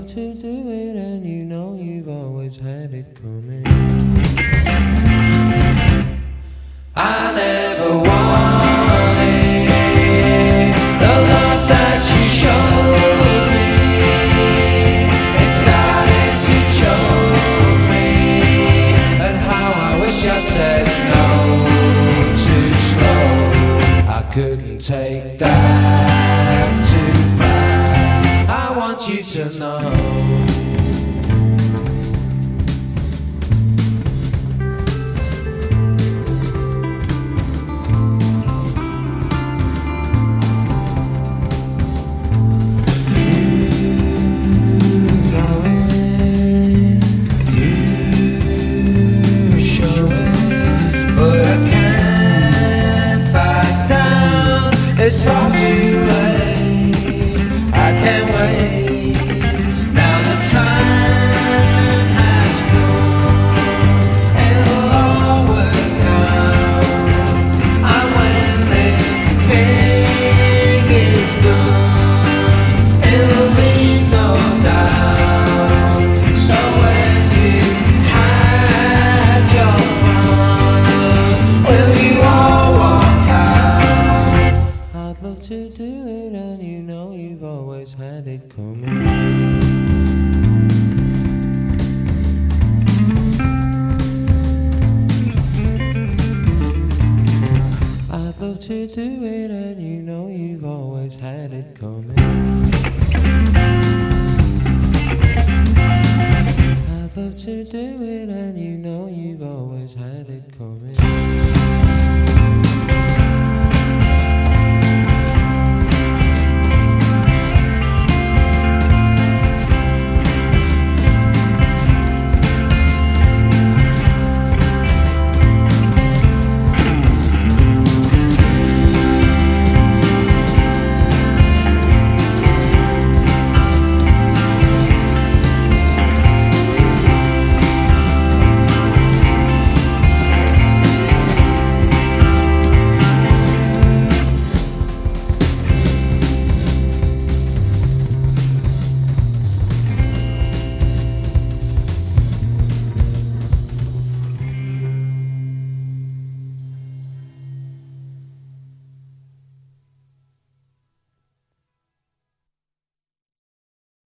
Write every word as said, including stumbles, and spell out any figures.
love to do it, and you know you've always had it coming. I never wanted the love that you showed me. It started to choke me, and how I wish I'd said no too slow. I couldn't take that too fast. I want you to know